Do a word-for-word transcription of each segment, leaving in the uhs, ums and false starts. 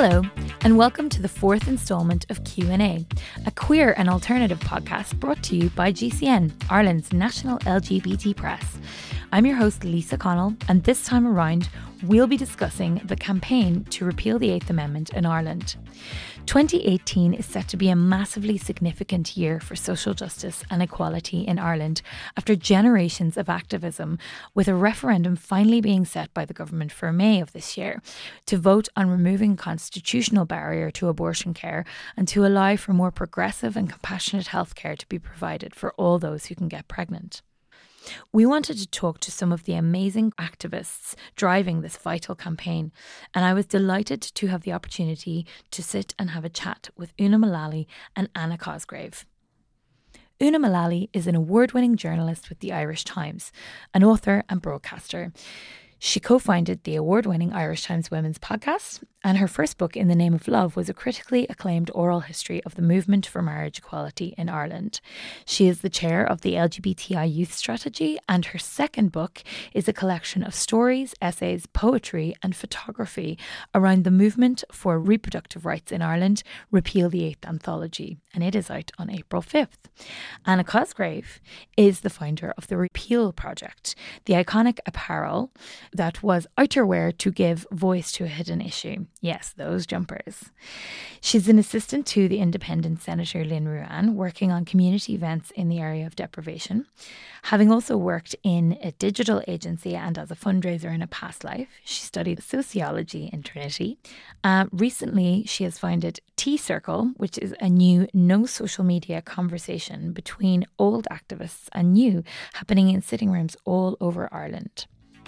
Hello, and welcome to the fourth instalment of Q and A, a queer and alternative podcast brought to you by G C N, Ireland's national L G B T press. I'm your host, Lisa Connell, and this time around, we'll be discussing the campaign to repeal the Eighth Amendment in Ireland. twenty eighteen is set to be a massively significant year for social justice and equality in Ireland after generations of activism, with a referendum finally being set by the government for May of this year to vote on removing constitutional barrier to abortion care and to allow for more progressive and compassionate healthcare to be provided for all those who can get pregnant. We wanted to talk to some of the amazing activists driving this vital campaign, and I was delighted to have the opportunity to sit and have a chat with Una Mullally and Anna Cosgrave. Una Mullally is an award-winning journalist with the Irish Times, an author and broadcaster. She co-founded the award-winning Irish Times Women's podcast, and her first book, In the Name of Love, was a critically acclaimed oral history of the movement for marriage equality in Ireland. She is the chair of the L G B T I Youth Strategy, and her second book is a collection of stories, essays, poetry and photography around the movement for reproductive rights in Ireland, Repeal the Eighth Anthology, and it is out on April fifth. Anna Cosgrave is the founder of the Repeal Project, the iconic apparel that was outerwear to give voice to a hidden issue. Yes, those jumpers. She's an assistant to the independent Senator Lynn Ruane, working on community events in the area of deprivation. Having also worked in a digital agency and as a fundraiser in a past life, she studied sociology in Trinity. Uh, recently, she has founded Tea Circle, which is a new no social media conversation between old activists and new, happening in sitting rooms all over Ireland.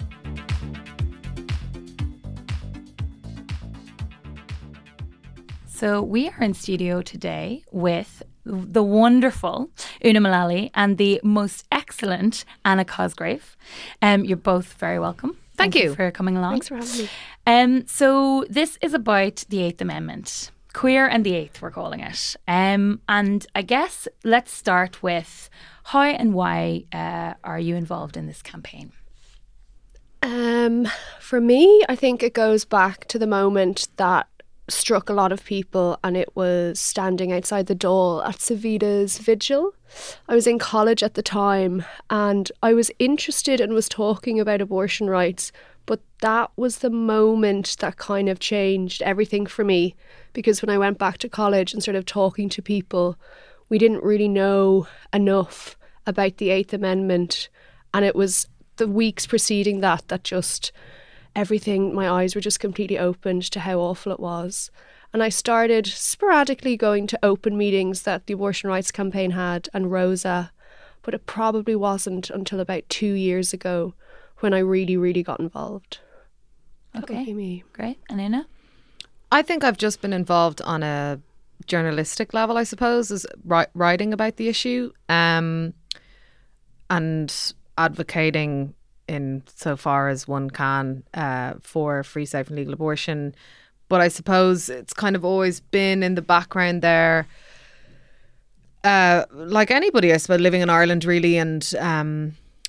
So we are in studio today with the wonderful Una Mullally and the most excellent Anna Cosgrave. Um, you're both very welcome. Thank, Thank you. you for coming along. Thanks for having me. Um, so this is about the Eighth Amendment. Queer and the Eighth, we're calling it. Um, and I guess let's start with how and why uh, are you involved in this campaign? Um, for me, I think it goes back to the moment that struck a lot of people, and it was standing outside the Dáil at Savita's vigil. I was in college at the time and I was interested and was talking about abortion rights, but that was the moment that kind of changed everything for me, because when I went back to college and started talking to people, we didn't really know enough about the Eighth Amendment, and it was the weeks preceding that that just everything, my eyes were just completely opened to how awful it was. And I started sporadically going to open meetings that the Abortion Rights Campaign had and Rosa, but it probably wasn't until about two years ago when I really, really got involved. That Okay, would be me. Great. And Una? I think I've just been involved on a journalistic level, I suppose, is ri- writing about the issue um, and advocating in so far as one can uh, for free, safe and legal abortion. But I suppose it's kind of always been in the background there. Uh, like anybody, I suppose, living in Ireland really, and um,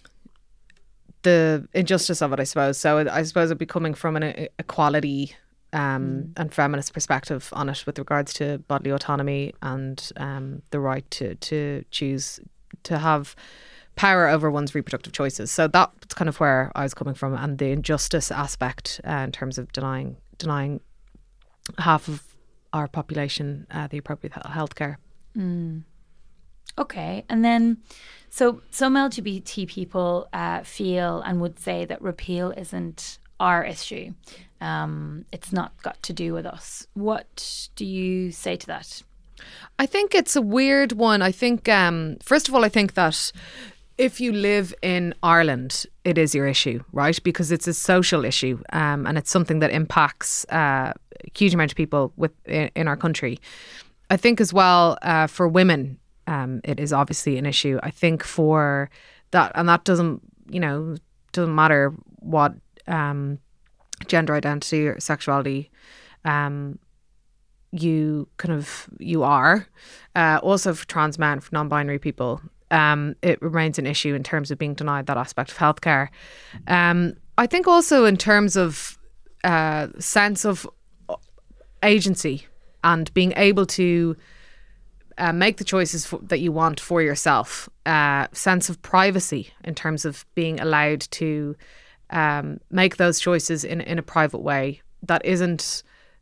the injustice of it, I suppose. So I suppose it'd be coming from an equality um, mm. and feminist perspective on it with regards to bodily autonomy and um, the right to, to choose to have power over one's reproductive choices. So that's kind of where I was coming from, and the injustice aspect uh, in terms of denying denying half of our population uh, the appropriate healthcare. Mm. Okay, and then so some L G B T people uh, feel and would say that repeal isn't our issue. Um, it's not got to do with us. What do you say to that? I think it's a weird one. I think, um, first of all, I think that if you live in Ireland, it is your issue, right? Because it's a social issue um, and it's something that impacts uh, a huge amount of people with, in, in our country. I think as well uh, for women, um, it is obviously an issue. I think for that, and that doesn't, you know, doesn't matter what um, gender identity or sexuality um, you kind of, you are. Uh, also for trans men, for non-binary people, Um, it remains an issue in terms of being denied that aspect of healthcare. Um, I think also in terms of uh, sense of agency and being able to uh, make the choices for, that you want for yourself. Uh, sense of privacy in terms of being allowed to um, make those choices in in a private way that isn't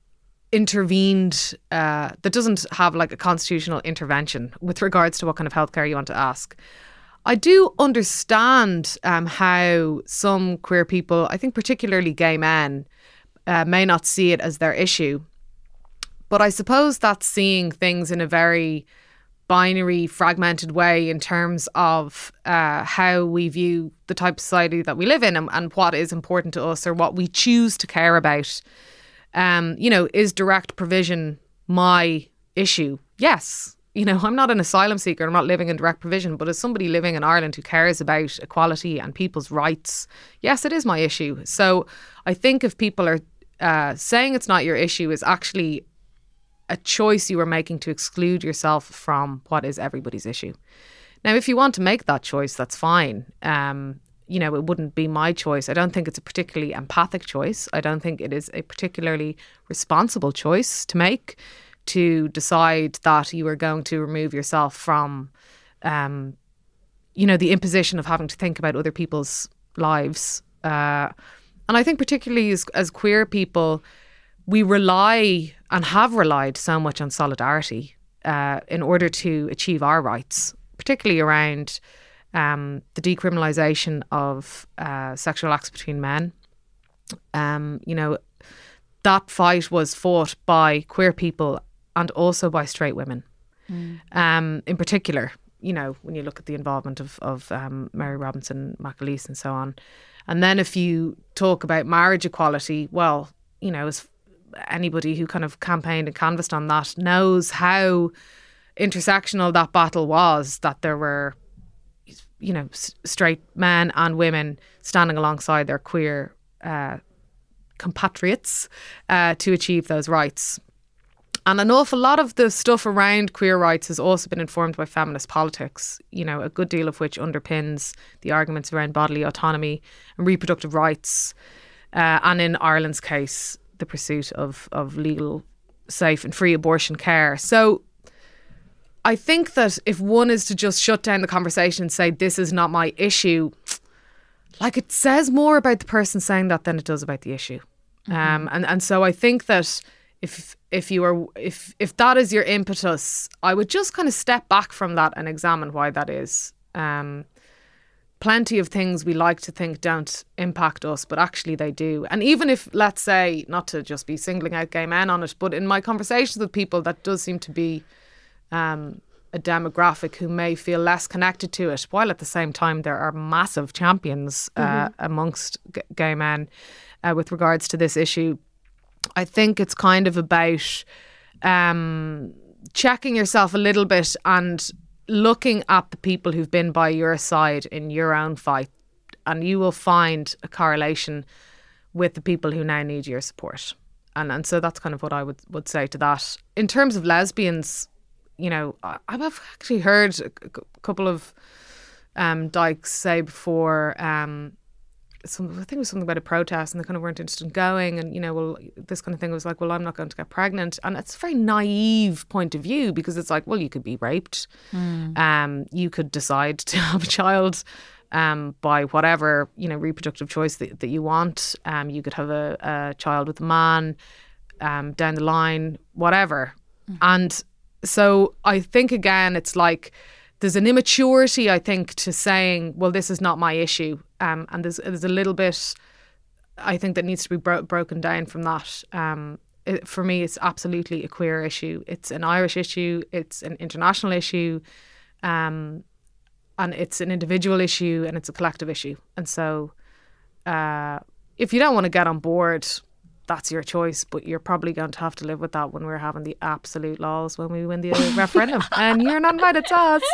intervened, uh, that doesn't have like a constitutional intervention with regards to what kind of healthcare you want to ask. I do understand um, how some queer people, I think particularly gay men, uh, may not see it as their issue. But I suppose that's seeing things in a very binary, fragmented way in terms of uh, how we view the type of society that we live in and, and what is important to us or what we choose to care about. Um, you know, is direct provision my issue? Yes. You know, I'm not an asylum seeker. I'm not living in direct provision. But as somebody living in Ireland who cares about equality and people's rights, yes, it is my issue. So I think if people are uh, saying it's not your issue is actually a choice you are making to exclude yourself from what is everybody's issue. Now, if you want to make that choice, that's fine. Um, you know, it wouldn't be my choice. I don't think it's a particularly empathic choice. I don't think it is a particularly responsible choice to make, to decide that you are going to remove yourself from, um, you know, the imposition of having to think about other people's lives. Uh, and I think particularly as, as queer people, we rely and have relied so much on solidarity uh, in order to achieve our rights, particularly around um, the decriminalisation of uh, sexual acts between men. Um, you know, that fight was fought by queer people and also by straight women. Mm. Um, in particular, you know, when you look at the involvement of, of um, Mary Robinson, McAleese and so on. And then if you talk about marriage equality, well, you know, as anybody who kind of campaigned and canvassed on that knows how intersectional that battle was, that there were, you know, s- straight men and women standing alongside their queer uh, compatriots uh, to achieve those rights. And an awful lot of the stuff around queer rights has also been informed by feminist politics, you know, a good deal of which underpins the arguments around bodily autonomy and reproductive rights. Uh, and in Ireland's case, the pursuit of, of legal, safe and free abortion care. So I think that if one is to just shut down the conversation and say, this is not my issue, like it says more about the person saying that than it does about the issue. Mm-hmm. Um, and, and so I think that if if you are if if that is your impetus, I would just kind of step back from that and examine why that is. Um, plenty of things we like to think don't impact us, but actually they do. And even if, let's say, not to just be singling out gay men on it, but in my conversations with people, that does seem to be um, a demographic who may feel less connected to it, while at the same time there are massive champions uh, mm-hmm. amongst g- gay men uh, with regards to this issue. I think it's kind of about um, checking yourself a little bit and looking at the people who've been by your side in your own fight, and you will find a correlation with the people who now need your support. And and so that's kind of what I would, would say to that. In terms of lesbians, you know, I, I've actually heard a, a couple of um, dykes say before, um, some, I think it was something about a protest and they kind of weren't interested in going, and, you know, well, this kind of thing was like, well, I'm not going to get pregnant. And it's a very naive point of view, because it's like, well, you could be raped. Mm. Um, you could decide to have a child um, by whatever, you know, reproductive choice that, that you want. Um, you could have a, a child with a man um, down the line, whatever. Mm. And so I think, again, it's like, there's an immaturity, I think, to saying, well, this is not my issue. Um, and there's, there's a little bit, I think, that needs to be bro- broken down from that. Um, it, for me, it's absolutely a queer issue. It's an Irish issue. It's an international issue. Um, and it's an individual issue, and it's a collective issue. And so uh, if you don't want to get on board, that's your choice, but you're probably going to have to live with that when we're having the absolute laws when we win the referendum. And you're not invited to us.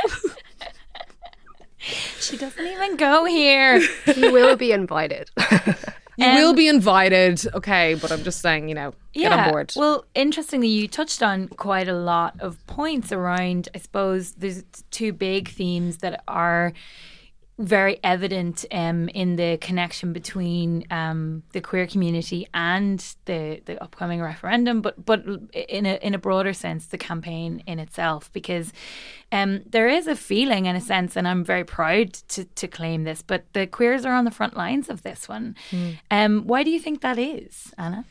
She doesn't even go here. You will be invited. You um, will be invited, okay, but I'm just saying, you know, yeah, get on board. Well, interestingly, you touched on quite a lot of points around, I suppose, there's two big themes that are very evident um, in the connection between um, the queer community and the, the upcoming referendum, but but in a in a broader sense, the campaign in itself, because um, there is a feeling and a sense, and I'm very proud to, to claim this, but the queers are on the front lines of this one. Mm. Um, why do you think that is, Anna?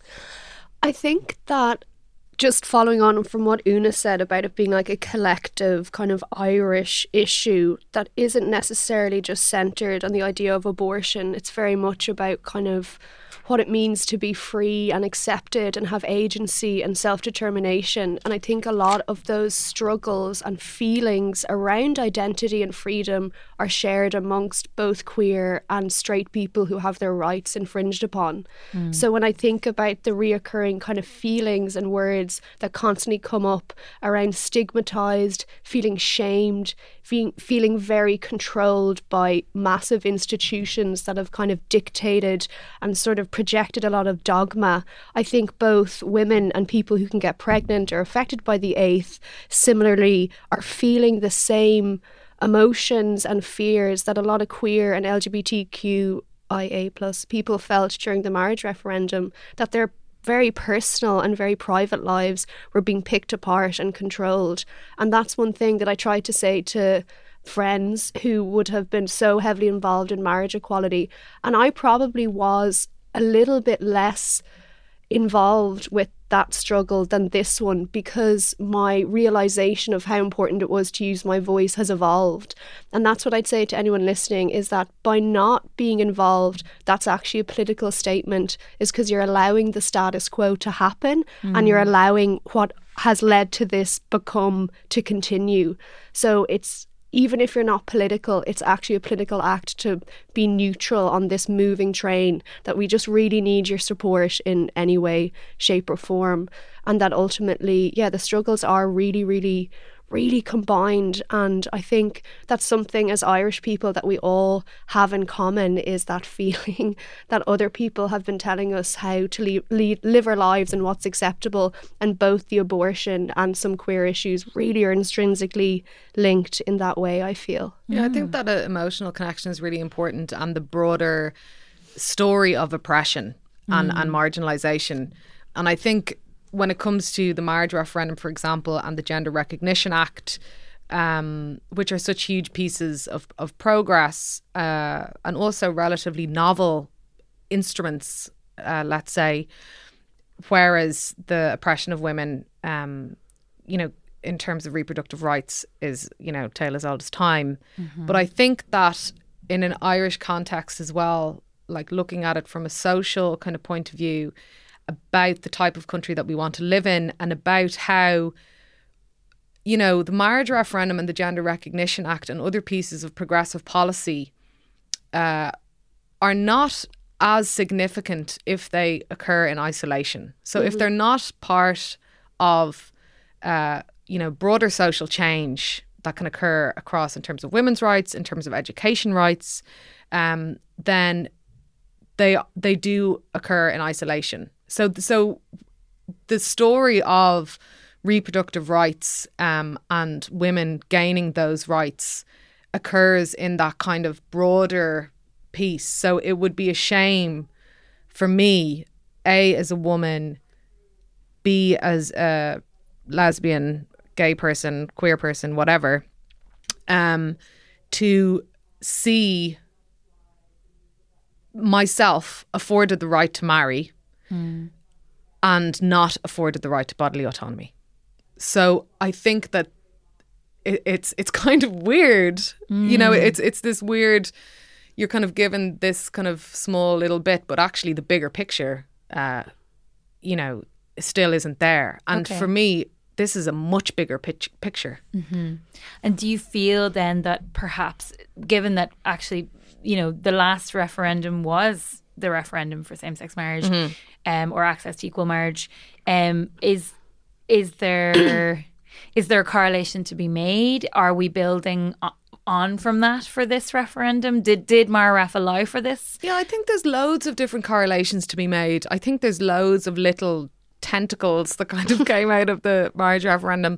I think that, just following on from what Una said about it being like a collective kind of Irish issue that isn't necessarily just centred on the idea of abortion. It's very much about kind of what it means to be free and accepted and have agency and self-determination. And I think a lot of those struggles and feelings around identity and freedom are shared amongst both queer and straight people who have their rights infringed upon. Mm. So when I think about the reoccurring kind of feelings and words that constantly come up around stigmatised, feeling shamed, feeling, feeling very controlled by massive institutions that have kind of dictated and sort of projected a lot of dogma, I think both women and people who can get pregnant or affected by the eighth similarly are feeling the same emotions and fears that a lot of queer and L G B T Q I A plus people felt during the marriage referendum, that their very personal and very private lives were being picked apart and controlled. And that's one thing that I tried to say to friends who would have been so heavily involved in marriage equality. And I probably was a little bit less involved with that struggle than this one, because my realization of how important it was to use my voice has evolved. And that's what I'd say to anyone listening, is that by not being involved, that's actually a political statement, is because you're allowing the status quo to happen mm. and you're allowing what has led to this become to continue. So it's, even if you're not political, it's actually a political act to be neutral on this moving train, that we just really need your support in any way, shape or form. And that ultimately, yeah, the struggles are really, really, really combined. And I think that's something as Irish people that we all have in common, is that feeling that other people have been telling us how to lead, lead, live our lives and what's acceptable. And both the abortion and some queer issues really are intrinsically linked in that way, I feel. Yeah, I think that uh, emotional connection is really important, and the broader story of oppression and, mm. and marginalisation. And I think when it comes to the marriage referendum, for example, and the Gender Recognition Act, um, which are such huge pieces of, of progress uh, and also relatively novel instruments, uh, let's say, whereas the oppression of women, um, you know, in terms of reproductive rights is, you know, tale as old as time. Mm-hmm. But I think that in an Irish context as well, like looking at it from a social kind of point of view, about the type of country that we want to live in, and about how, you know, the marriage referendum and the Gender Recognition Act and other pieces of progressive policy uh, are not as significant if they occur in isolation. So mm-hmm. if they're not part of, uh, you know, broader social change that can occur across in terms of women's rights, in terms of education rights, um, then they they do occur in isolation. So, so the story of reproductive rights um, and women gaining those rights occurs in that kind of broader piece. So it would be a shame for me, A, as a woman, B, as a lesbian, gay person, queer person, whatever, um, to see myself afforded the right to marry mm. and not afforded the right to bodily autonomy. So I think that it, it's it's kind of weird, mm. you know, it's it's this weird, you're kind of given this kind of small little bit, but actually the bigger picture, uh, you know, still isn't there. And okay. for me, this is a much bigger pitch, picture. Mm-hmm. And do you feel then that perhaps, given that actually, you know, the last referendum was the referendum for same-sex marriage mm-hmm. um, or access to equal marriage, um, is is there is there a correlation to be made? Are we building on from that for this referendum? Did did MARAREF allow for this? Yeah, I think there's loads of different correlations to be made. I think there's loads of little tentacles that kind of came out of the marriage referendum.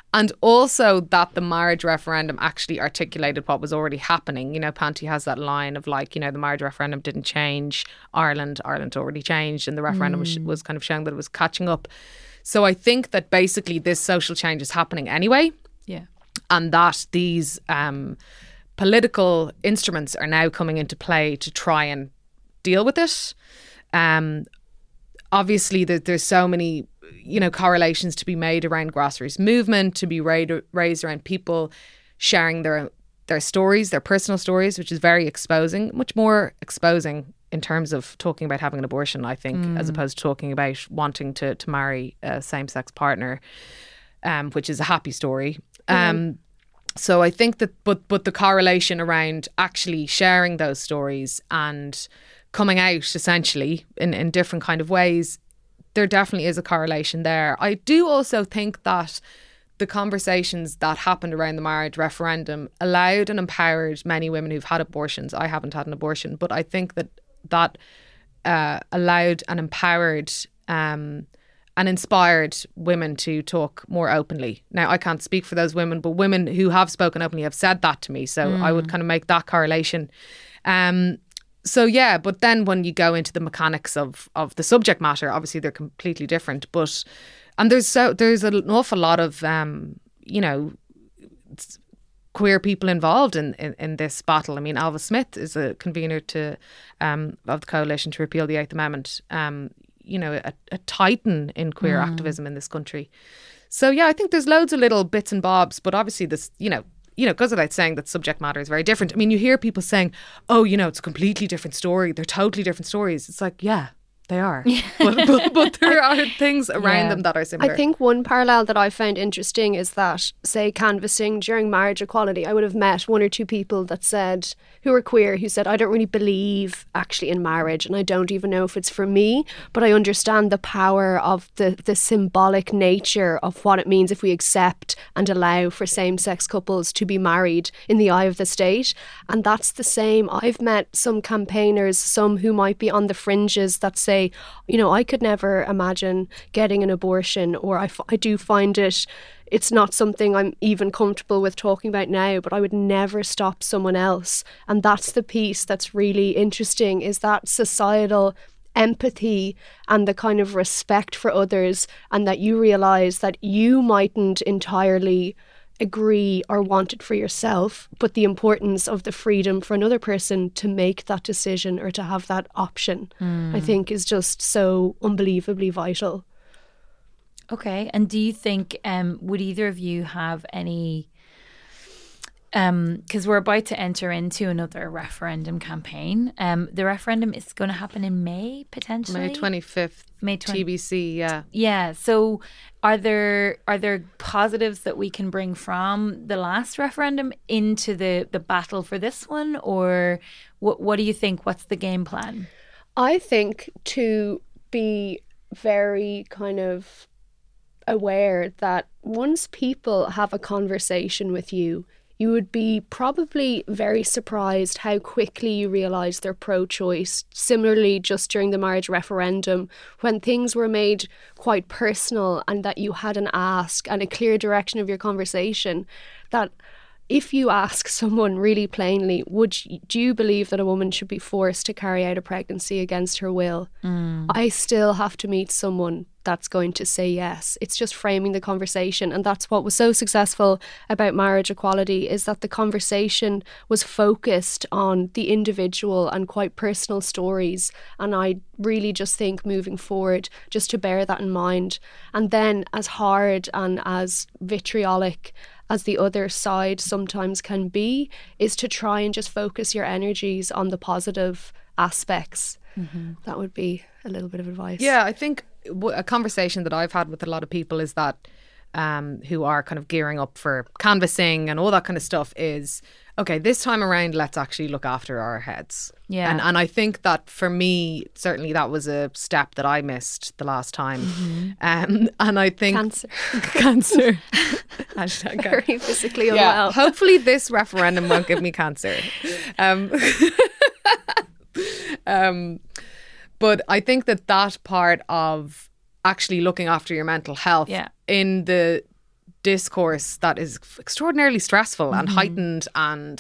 And also that the marriage referendum actually articulated what was already happening. You know, Panty has that line of like, you know, the marriage referendum didn't change Ireland. Ireland already changed, and the referendum mm. was, was kind of showing that it was catching up. So I think that basically this social change is happening anyway. Yeah. And that these um, political instruments are now coming into play to try and deal with it. Um, obviously, the, there's so many, you know, correlations to be made around grassroots movement, to be ra- raised around people sharing their their stories, their personal stories, which is very exposing, much more exposing in terms of talking about having an abortion, I think, mm. as opposed to talking about wanting to to marry a same-sex partner, um, which is a happy story. Mm. Um, so I think that, but but the correlation around actually sharing those stories and coming out essentially in, in different kind of ways, there definitely is a correlation there. I do also think that the conversations that happened around the marriage referendum allowed and empowered many women who've had abortions. I haven't had an abortion, but I think that that uh, allowed and empowered um, and inspired women to talk more openly. Now, I can't speak for those women, but women who have spoken openly have said that to me. So mm. I would kind of make that correlation. Um, so, yeah, but then when you go into the mechanics of, of the subject matter, obviously they're completely different. But and there's so there's an awful lot of, um, you know, queer people involved in, in, in this battle. I mean, Alva Smith is a convener to um, of the Coalition to Repeal the Eighth Amendment. Um, you know, a, a titan in queer mm. activism in this country. So, yeah, I think there's loads of little bits and bobs, but obviously this, you know, you know, goes without saying that subject matter is very different. I mean, you hear people saying, oh, you know, it's a completely different story. They're totally different stories. It's like, yeah, they are. but, but, but there are things around yeah. them that are similar. I think one parallel that I found interesting is that, say, canvassing during marriage equality, I would have met one or two people that said, who are queer, who said, I don't really believe actually in marriage and I don't even know if it's for me, but I understand the power of the, the symbolic nature of what it means if we accept and allow for same-sex couples to be married in the eye of the state. And that's the same. I've met some campaigners, some who might be on the fringes that say, you know, I could never imagine getting an abortion, or I, f- I do find it, it's not something I'm even comfortable with talking about now, but I would never stop someone else. And that's the piece that's really interesting, is that societal empathy and the kind of respect for others, and that you realise that you mightn't entirely agree or want it for yourself, but the importance of the freedom for another person to make that decision or to have that option, mm. I think is just so unbelievably vital. Okay. And do you think, um, would either of you have any, um, because we're about to enter into another referendum campaign. Um, the referendum is going to happen in May, potentially? May twenty-fifth. May twentieth. T B C, yeah. Yeah. So are there are there positives that we can bring from the last referendum into the, the battle for this one? Or what what do you think? What's the game plan? I think to be very kind of aware that once people have a conversation with you, you would be probably very surprised how quickly you realise they're pro-choice. Similarly, just during the marriage referendum, when things were made quite personal and that you had an ask and a clear direction of your conversation, that if you ask someone really plainly, would you, do you believe that a woman should be forced to carry out a pregnancy against her will? Mm. I still have to meet someone that's going to say yes. It's just framing the conversation. And that's what was so successful about marriage equality, is that the conversation was focused on the individual and quite personal stories. And I really just think moving forward, just to bear that in mind. And then as hard and as vitriolic as the other side sometimes can be, is to try and just focus your energies on the positive aspects. Mm-hmm. That would be a little bit of advice. Yeah, I think a conversation that I've had with a lot of people is that um, who are kind of gearing up for canvassing and all that kind of stuff is, okay, this time around, let's actually look after our heads. Yeah. And and I think that for me, certainly that was a step that I missed the last time. Mm-hmm. Um, and I think... Cancer. Cancer. Hashtag very physically yeah. unwell. Hopefully this referendum won't give me cancer. Um, um, but I think that that part of actually looking after your mental health yeah. in the discourse that is extraordinarily stressful mm-hmm. and heightened and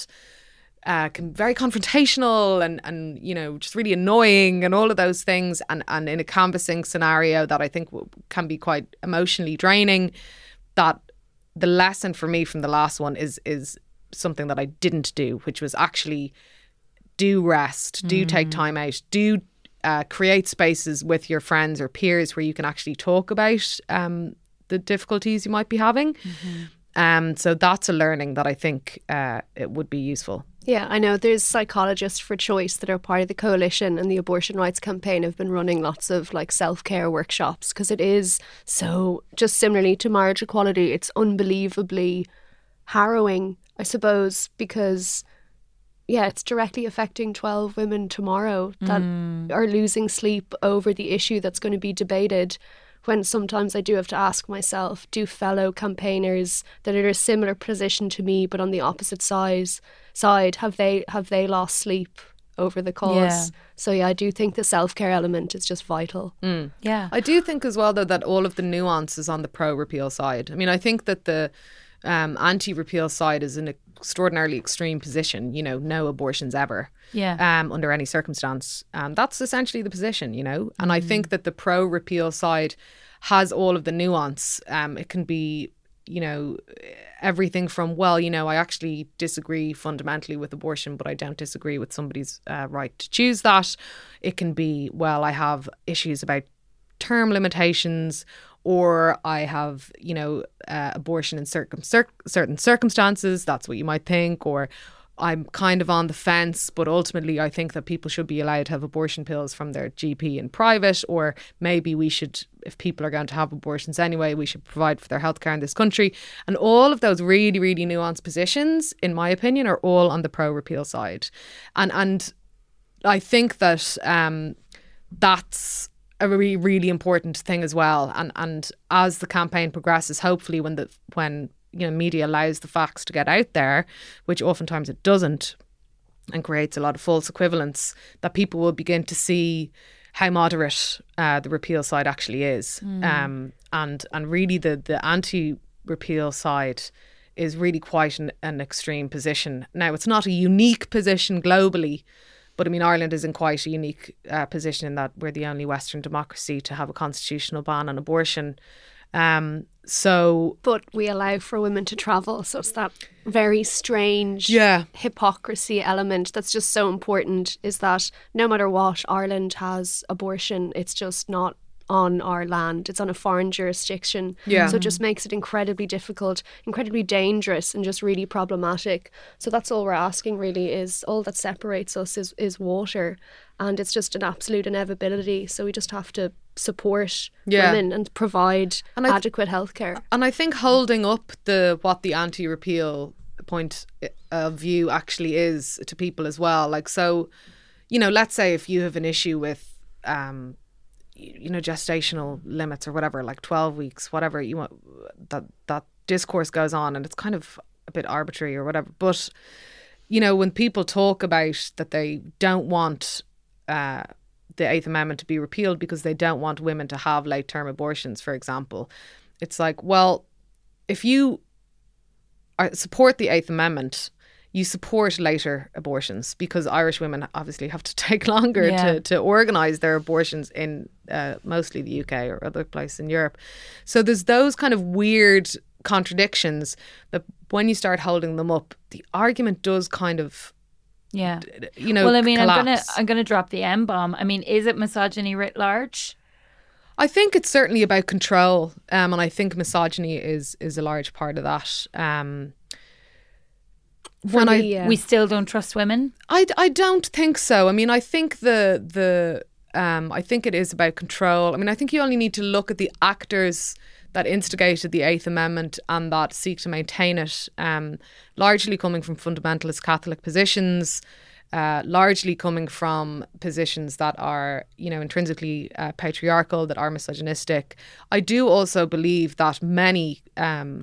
uh, can very confrontational and, and, you know, just really annoying and all of those things. And, and in a canvassing scenario that I think w- can be quite emotionally draining, that the lesson for me from the last one is is something that I didn't do, which was actually do rest, do mm. take time out, do uh, create spaces with your friends or peers where you can actually talk about um, the difficulties you might be having. Mm-hmm. Um, so that's a learning that I think uh, it would be useful. Yeah, I know there's psychologists for choice that are part of the coalition, and the abortion rights campaign have been running lots of like self-care workshops, because it is so, just similarly to marriage equality, it's unbelievably harrowing, I suppose, because yeah, it's directly affecting twelve women tomorrow that mm. are losing sleep over the issue that's going to be debated. When sometimes I do have to ask myself, do fellow campaigners that are in a similar position to me but on the opposite size, side, have they have they lost sleep over the cause? Yeah. So yeah, I do think the self-care element is just vital. Mm. Yeah. I do think as well, though, that all of the nuance is on the pro-repeal side. I mean, I think that the um, anti-repeal side is an extraordinarily extreme position, you know, no abortions ever. Yeah. Um, under any circumstance. Um, that's essentially the position, you know. And mm. I think that the pro-repeal side has all of the nuance. Um, it can be, you know, everything from, well, you know, I actually disagree fundamentally with abortion, but I don't disagree with somebody's uh, right to choose that. It can be, well, I have issues about term limitations, or I have, you know, uh, abortion in circum- cir- certain circumstances. That's what you might think. Or I'm kind of on the fence, but ultimately I think that people should be allowed to have abortion pills from their G P in private, or maybe we should, if people are going to have abortions anyway, we should provide for their healthcare in this country. And all of those really, really nuanced positions, in my opinion, are all on the pro-repeal side. And and I think that um, that's a really, really important thing as well. And and as the campaign progresses, hopefully when the when you know, media allows the facts to get out there, which oftentimes it doesn't, and creates a lot of false equivalence, that people will begin to see how moderate uh, the repeal side actually is. Mm. Um, and and really the, the anti-repeal side is really quite an, an extreme position. Now, it's not a unique position globally, but I mean, Ireland is in quite a unique uh, position in that we're the only Western democracy to have a constitutional ban on abortion. Um, so, but we allow for women to travel, so it's that very strange yeah. hypocrisy element that's just so important, is that no matter what, Ireland has abortion, it's just not on our land, it's on a foreign jurisdiction. Yeah. So it just makes it incredibly difficult, incredibly dangerous, and just really problematic. So that's all we're asking really, is all that separates us is, is water, and it's just an absolute inevitability. So we just have to support yeah. women and provide and th- adequate healthcare. And I think holding up the what the anti-repeal point of view actually is to people as well. Like, so, you know, let's say if you have an issue with um you know, gestational limits or whatever, like twelve weeks, whatever you want, that that discourse goes on, and it's kind of a bit arbitrary or whatever. But, you know, when people talk about that they don't want uh, the Eighth Amendment to be repealed because they don't want women to have late-term abortions, for example, it's like, well, if you are, support the Eighth Amendment, you support later abortions, because Irish women obviously have to take longer yeah. to, to organise their abortions in uh, mostly the U K or other places in Europe. So there's those kind of weird contradictions that when you start holding them up, the argument does kind of, yeah, you know, well, I mean, collapse. I'm gonna I'm gonna drop the M bomb. I mean, is it misogyny writ large? I think it's certainly about control, um, and I think misogyny is is a large part of that. Um, When me, I yeah. we still don't trust women? I, I don't think so. I mean, I think the the um I think it is about control. I mean, I think you only need to look at the actors that instigated the Eighth Amendment and that seek to maintain it, um, largely coming from fundamentalist Catholic positions, uh, largely coming from positions that are, you know, intrinsically uh, patriarchal, that are misogynistic. I do also believe that many um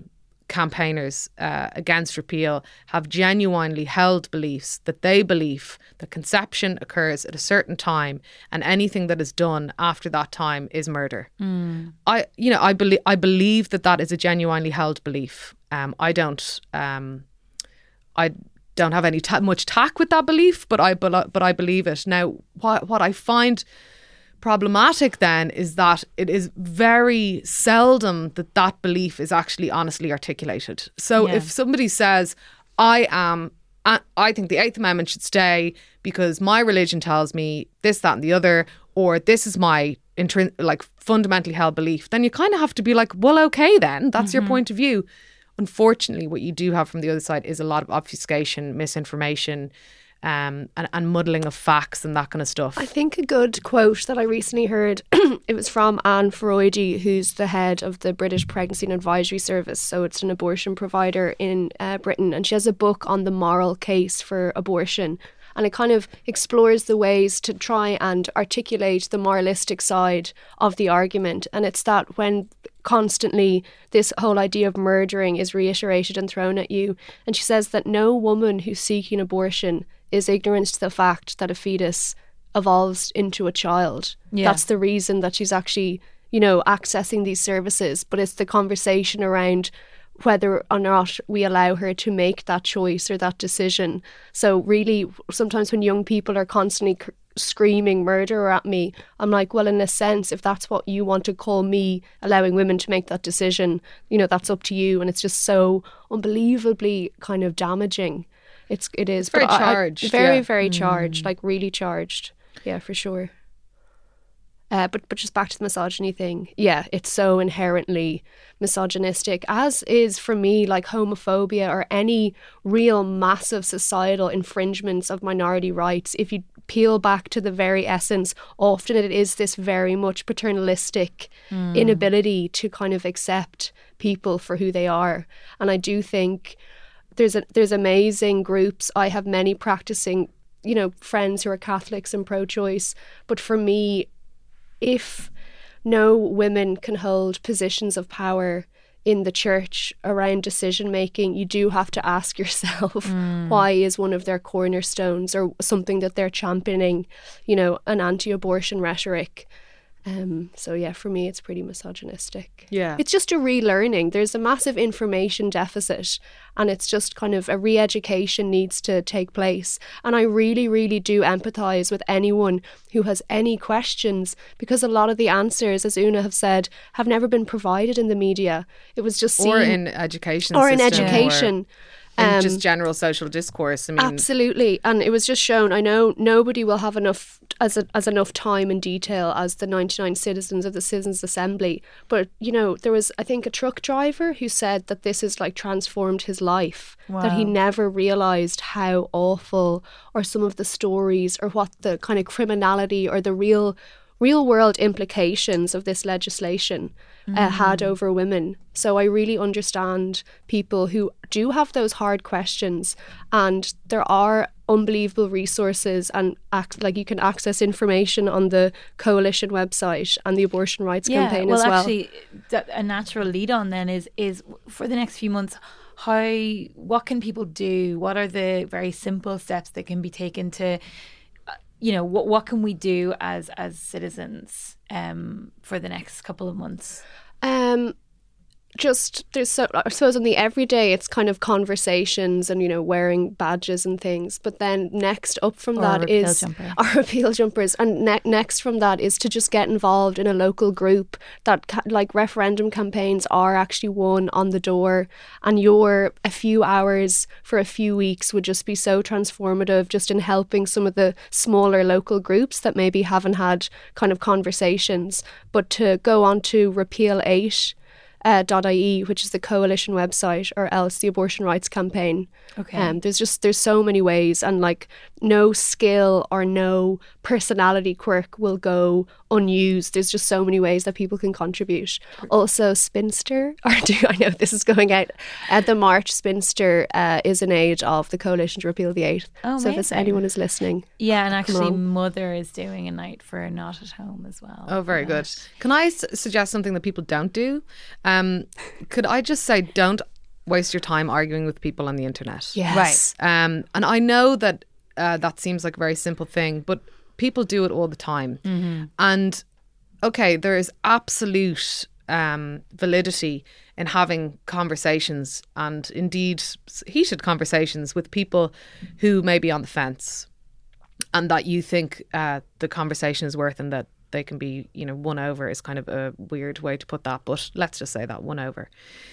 campaigners uh, against repeal have genuinely held beliefs that they believe that conception occurs at a certain time and anything that is done after that time is murder. Mm. I, you know, I believe I believe that that is a genuinely held belief. Um, I don't, um, I don't have any ta- much tack with that belief, but I but, but I believe it. Now, what what I find problematic then is that it is very seldom that that belief is actually honestly articulated. So yeah. if somebody says, I am, I think the Eighth Amendment should stay because my religion tells me this, that and the other, or this is my intrin- like fundamentally held belief, then you kind of have to be like, well, okay then, that's mm-hmm. your point of view. Unfortunately, what you do have from the other side is a lot of obfuscation, misinformation, Um, and, and muddling of facts and that kind of stuff. I think a good quote that I recently heard, it was from Anne Freudy, who's the head of the British Pregnancy and Advisory Service. So it's an abortion provider in uh, Britain. And she has a book on the moral case for abortion. And it kind of explores the ways to try and articulate the moralistic side of the argument. And it's that when constantly this whole idea of murdering is reiterated and thrown at you. And she says that no woman who's seeking abortion is ignorant to the fact that a fetus evolves into a child. Yeah. That's the reason that she's actually, you know, accessing these services. But it's the conversation around whether or not we allow her to make that choice or that decision. So really, sometimes when young people are constantly cr- screaming murderer at me, I'm like, well, in a sense, if that's what you want to call me allowing women to make that decision, you know, that's up to you. And it's just so unbelievably kind of damaging. It's it is very but charged, I, I, very yeah. very charged, mm. like really charged, yeah, for sure. Uh, but but just back to the misogyny thing, yeah, it's so inherently misogynistic, as is for me like homophobia or any real massive societal infringements of minority rights. If you peel back to the very essence, often it is this very much paternalistic mm. inability to kind of accept people for who they are. And I do think There's a, there's amazing groups. I have many practicing, you know, friends who are Catholics and pro-choice. But for me, if no women can hold positions of power in the church around decision making, you do have to ask yourself, mm. why is one of their cornerstones or something that they're championing, you know, an anti-abortion rhetoric? Um, so yeah, for me, it's pretty misogynistic. Yeah. It's just a relearning. There's a massive information deficit and it's just kind of a re-education needs to take place. And I really, really do empathise with anyone who has any questions, because a lot of the answers, as Una have said, have never been provided in the media. It was just seen, or in education or system, in education. Or in Um, just general social discourse. I mean, absolutely. And it was just shown, I know nobody will have enough as a, as enough time and detail as the ninety-nine citizens of the Citizens Assembly. But, you know, there was, I think, a truck driver who said that this has like transformed his life, wow. that he never realised how awful or some of the stories or what the kind of criminality or the real real world implications of this legislation uh, mm. had over women. So I really understand people who do have those hard questions, and there are unbelievable resources and act, like you can access information on the Coalition website and the Abortion Rights yeah, Campaign well, as well. Actually, a natural lead on then is is for the next few months, how what can people do? What are the very simple steps that can be taken to, you know, what what can we do as as citizens um, for the next couple of months? Um, just there's so I suppose on the everyday it's kind of conversations and, you know, wearing badges and things. But then next up from or that is jumper. our repeal jumpers, and ne- next from that is to just get involved in a local group that ca- like referendum campaigns are actually won on the door, and your a few hours for a few weeks would just be so transformative just in helping some of the smaller local groups that maybe haven't had kind of conversations. But to go on to repeal eight Uh, .ie, which is the Coalition website, or else the Abortion Rights Campaign. Okay. Um, there's just there's so many ways, and like no skill or no personality quirk will go unused. There's just so many ways that people can contribute. Also, Spinster, or do I know this is going out at the March. Spinster uh, is an aid of the Coalition to Repeal the Eighth. Oh, so if anyone is listening, yeah, and actually, Mother is doing a night for Not at Home as well. Oh, very good. Can I s- suggest something that people don't do? Um, could I just say don't waste your time arguing with people on the internet. Yes. Right. Um, and I know that uh, that seems like a very simple thing, but people do it all the time. Mm-hmm. And okay, there is absolute um, validity in having conversations, and indeed heated conversations with people who may be on the fence, and that you think uh, the conversation is worth, and that they can be, you know, won over is kind of a weird way to put that, but let's just say that, won over.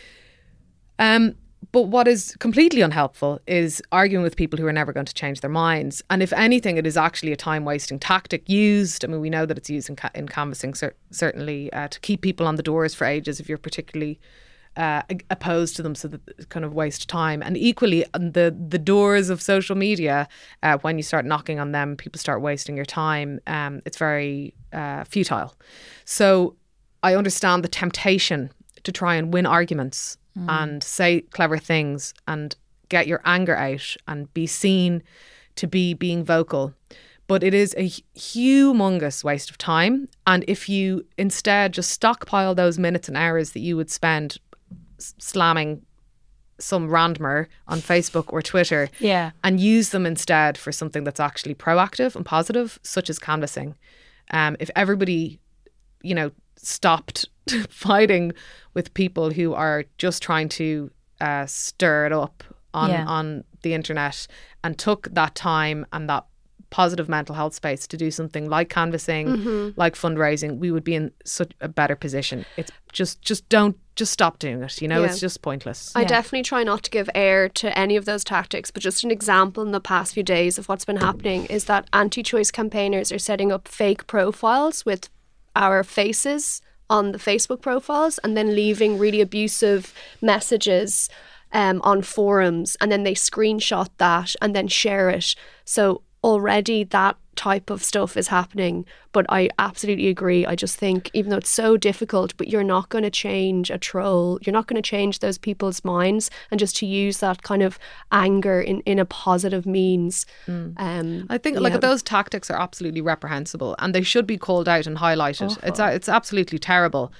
Um, but what is completely unhelpful is arguing with people who are never going to change their minds. And if anything, it is actually a time-wasting tactic used. I mean, we know that it's used in, ca- in canvassing, cer- certainly, uh, to keep people on the doors for ages if you're particularly uh, opposed to them, so that it kind of waste time. And equally, on the, the doors of social media, uh, when you start knocking on them, people start wasting your time. Um, it's very uh, futile. So I understand the temptation to try and win arguments mm. and say clever things and get your anger out and be seen to be being vocal. But it is a humongous waste of time. And if you instead just stockpile those minutes and hours that you would spend s- slamming some randomer on Facebook or Twitter, yeah, and use them instead for something that's actually proactive and positive, such as canvassing. Um, if everybody, you know, stopped fighting with people who are just trying to uh, stir it up on, yeah. on the internet, and took that time and that positive mental health space to do something like canvassing, mm-hmm. like fundraising, we would be in such a better position. It's just, just don't, just stop doing it. You know, yeah. It's just pointless. I yeah. definitely try not to give air to any of those tactics, but just an example in the past few days of what's been happening is that anti-choice campaigners are setting up fake profiles with our faces on the Facebook profiles, and then leaving really abusive messages um, on forums, and then they screenshot that and then share it. So already that type of stuff is happening. But I absolutely agree. I just think, even though it's so difficult, but you're not going to change a troll. You're not going to change those people's minds. And just to use that kind of anger in, in a positive means. Mm. Um, I think yeah. like those tactics are absolutely reprehensible, and they should be called out and highlighted. Awful. It's it's absolutely terrible.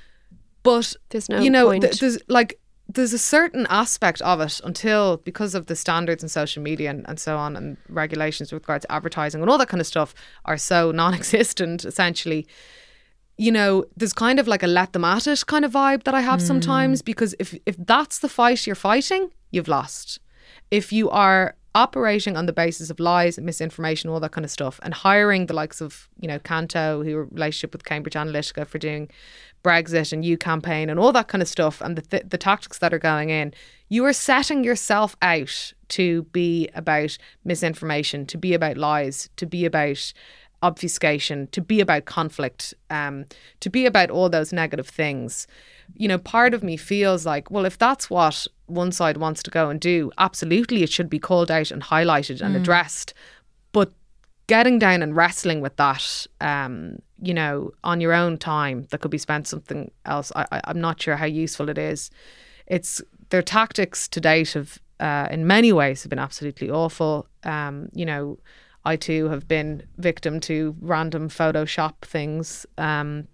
But there's no you know, point. Th- there's like there's a certain aspect of it, until, because of the standards in social media and, and so on, and regulations with regard to advertising and all that kind of stuff are so non-existent, essentially. You know, there's kind of like a let them at it kind of vibe that I have mm. sometimes, because if if that's the fight you're fighting, you've lost. If you are operating on the basis of lies and misinformation, all that kind of stuff, and hiring the likes of, you know, Canto, who are in relationship with Cambridge Analytica for doing Brexit and UCampaign and all that kind of stuff, and the th- the tactics that are going in, you are setting yourself out to be about misinformation, to be about lies, to be about obfuscation, to be about conflict, um, to be about all those negative things. You know, part of me feels like, well, if that's what one side wants to go and do, absolutely it should be called out and highlighted and mm. addressed. But getting down and wrestling with that, um, you know, on your own time that could be spent something else, I, I, I'm not sure how useful it is. It's their tactics to date have, uh, in many ways, have been absolutely awful. Um, you know, I too have been victim to random Photoshop things. Um,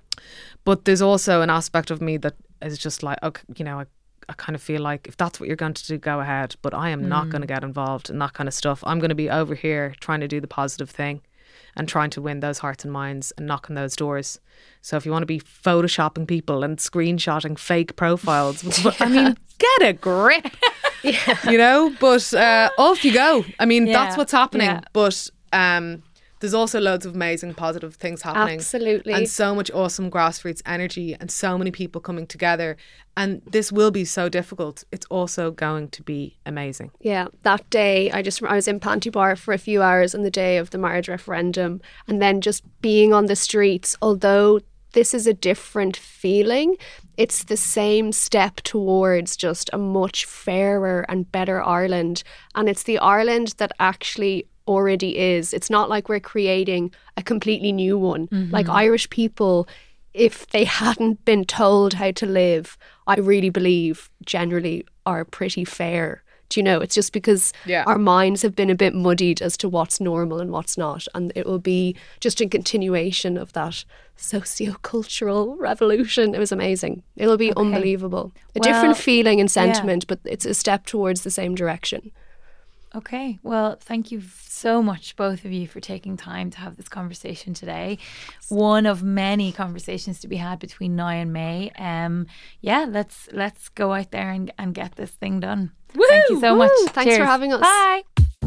but there's also an aspect of me that is just like, okay, you know, I, I kind of feel like if that's what you're going to do, go ahead. But I am mm. not going to get involved in that kind of stuff. I'm going to be over here trying to do the positive thing and trying to win those hearts and minds and knock on those doors. So if you want to be photoshopping people and screenshotting fake profiles, yeah. I mean, get a grip, yeah. you know, but uh, off you go. I mean, yeah. that's what's happening. Yeah. But um, there's also loads of amazing positive things happening. Absolutely. And so much awesome grassroots energy and so many people coming together. And this will be so difficult. It's also going to be amazing. Yeah, that day I just I was in Pantybar for a few hours on the day of the marriage referendum, and then just being on the streets, although this is a different feeling, it's the same step towards just a much fairer and better Ireland. And it's the Ireland that actually already is. It's not like we're creating a completely new one. Mm-hmm. Like Irish people, if they hadn't been told how to live, I really believe generally are pretty fair Do you know? It's just because Yeah. our minds have been a bit muddied as to what's normal and what's not. And it will be just a continuation of that socio-cultural revolution. It was amazing. It'll be Okay. unbelievable. A Well, different feeling and yeah. sentiment, but it's a step towards the same direction. Okay. Well, thank you so much, both of you, for taking time to have this conversation today. One of many conversations to be had between now and May. Um, yeah, let's let's go out there and, and get this thing done. Thank you so Woo! much. Thanks for Cheers. having us. Bye.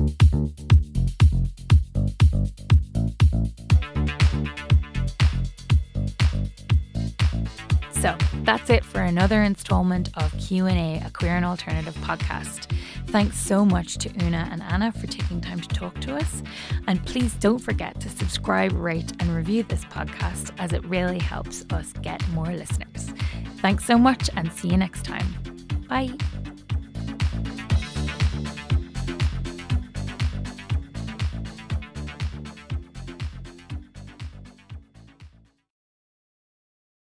So that's it for another installment of Q and A, a queer and alternative podcast. Thanks so much to Una and Anna for taking time to talk to us. And please don't forget to subscribe, rate and review this podcast, as it really helps us get more listeners. Thanks so much and see you next time. Bye.